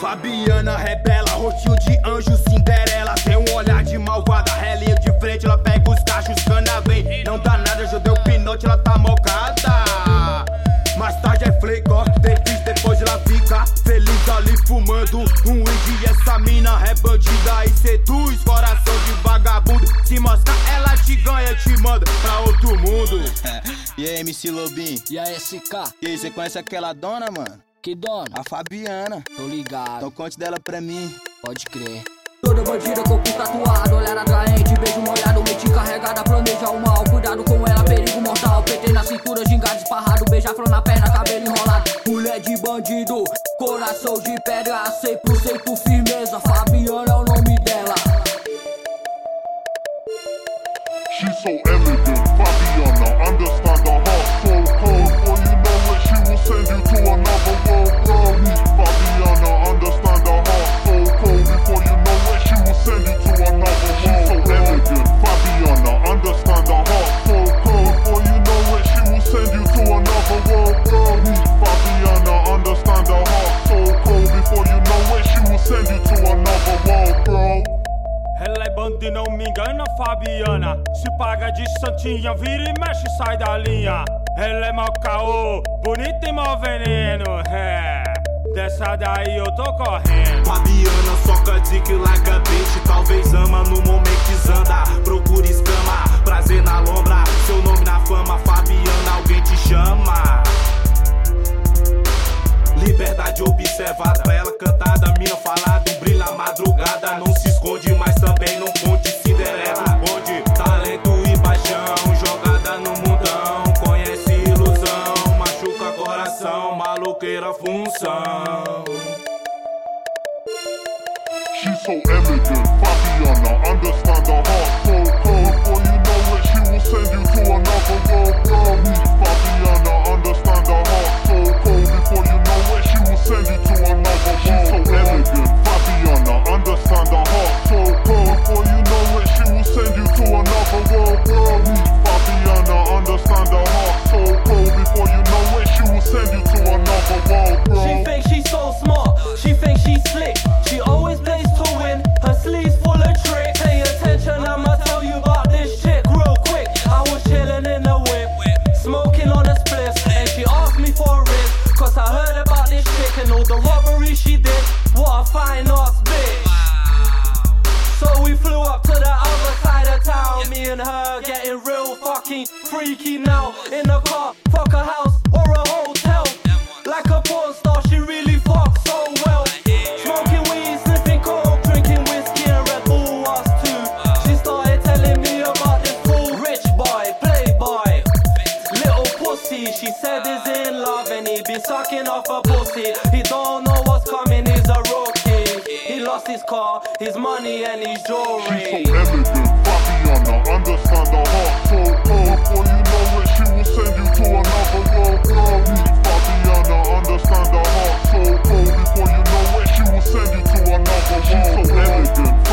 Fabiana rebela, rostinho de anjo, Cinderela. Tem um olhar de malvada, relinha de frente. Ela pega os cachos, cana vem. Não dá nada, já deu pinote, ela tá mocada. Mais tarde é flake, ó, depois ela fica feliz ali fumando um weed. E essa mina é bandida e seduz coração de vagabundo. Se mostrar ela te ganha, te manda pra outro mundo. E aí, MC Lobinho? E aí, SK? E aí, você conhece aquela dona, mano? Que dona? A Fabiana. Tô ligado. Então conte dela pra mim. Pode crer. Toda bandida, corpo tatuado, olhar atraente, beijo molhado, mente carregada, planeja o mal. Cuidado com ela, perigo mortal. PT na cintura, gingado esparrado, beija-flor na perna, cabelo enrolado. Mulher de bandido, coração de pedra, 100% firmeza. Fabiana é o nome dela. She's so elegant, Fabiana, understand the heart so cold. For you know it, she will send you to another world, bro. Fabiana, understand the heart so cold. Before you know it, she will send you to another world. She's so elegant, Fabiana, understand the heart so cold. For you know it, she will send you to another world, bro. Fabiana, understand the heart so cold. Before you know it, she will send you to another world, bro. Ela é banda e não me engana, Fabiana. Se paga de santinha, vira e mexe, sai da linha. Ela é mau caô, bonita e mau veneno. É, dessa daí eu tô correndo. Fabiana soca dick like a bitch. Talvez ama no momento que zanda. Procura escama, prazer na lombra. Seu nome na fama, Fabiana, alguém te chama. Liberdade observada, ela cantada, mina falada, um brilho na madrugada. Não se esconde, mas também não conte. Cinderela, onde talento e paixão, jogada no mundão. Conhece ilusão, machuca coração, maloqueira função. She's so elegant, Fabiana, understand the heart so cold. For you know it, she will send you to another world, bro. Fabiana, understand the heart so cold. Before you know it, she will send you to another world. She's so elegant, Fabiana, understand the heart so cold. For you know it, she will send you to another world, bro. Fabiana, understand the heart so cold. Before you know it, she will send you to another world, bro. She thinks she's so smart, she thinks she's slick. She always plays to win, her sleeves full of tricks. Pay attention, I'ma tell you about this chick real quick. I was chilling in the whip, smoking on a spliff, and she asked me for a rip, cause I heard about this chick and all the robbery she did. What a fine ass bitch. So we flew up to the other side of town, me and her getting real fucking freaky now. In a car, fuck a house or a hotel. Like a porn star, she really fucks so well. Smoking weed, sniffing coke, drinking whiskey and Red Bull, us too. She started telling me about this fool, rich boy, playboy, little pussy. She said he's in love and he be sucking off a pussy. He don't know what's coming, he's a rookie. He lost his car, his money and his jewelry. She's so elegant, Fabiana, understand the heart so cold. For you know it, she will send you to another world, bro. Fabiana, understand the heart so cold. Before you know it, she will send you to another world. She's so elegant,